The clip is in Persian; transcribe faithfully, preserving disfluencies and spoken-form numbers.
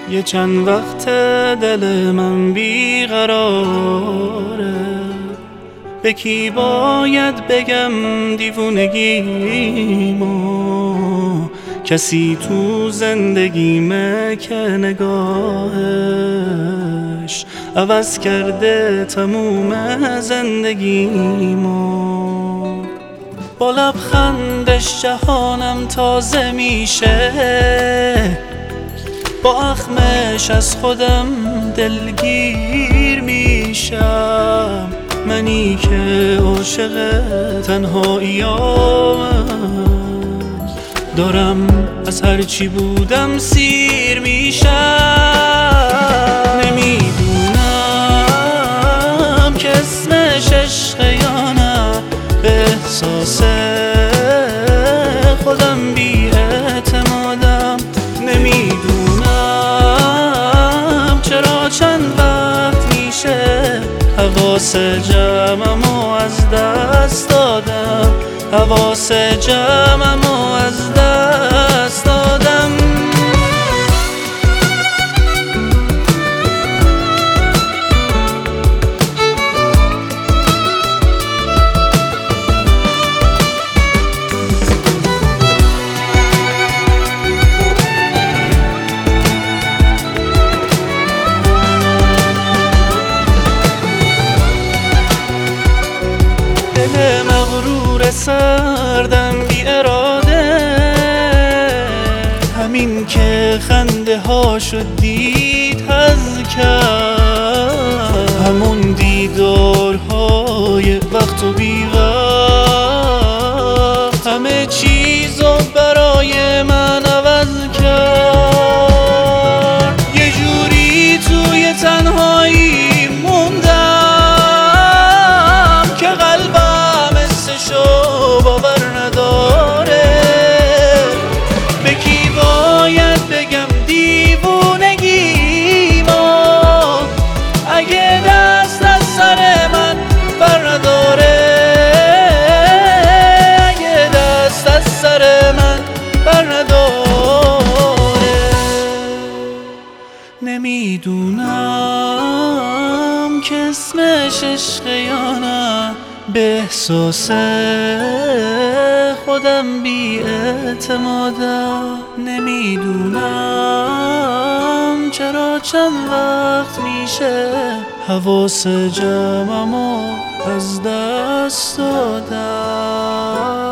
یه چند وقت دل من بیقراره، به کی باید بگم دیوونگیمو؟ کسی تو زندگیمه که نگاهش عوض کرده تموم زندگیمو. با لبخندش جهانم تازه میشه، با اخمش از خودم دلگیر میشم. منی که عاشق تنهاییام، دارم از هرچی بودم سیر میشم. نمیدونم که اسمش عشق یا نه، به احساس خودم بی اعتمادم. نمیدونم چرا چند وقت میشه حواس جمعمو از دست دادم، حواس جمعمو از دست دادم. دل مغرور سردم بی اراده، همین که خنده هاشو دید حظ کرد، همون دیدارهای وقت و بی وقت همه چیزو برای من عوض کرد. یه جوری توی تنهایی موندم که قلبم حسشو باور نداره. به کی باید بگم دیوونگیمو؟ اگه دست از سر من بر نداره، اگه دست از سر من بر نداره. نمیدونم که اسمش عشق یا نه، به احساس خودم بی اعتمادم. نمیدونم چرا چند وقت میشه حواس جمعمو از دست دادم.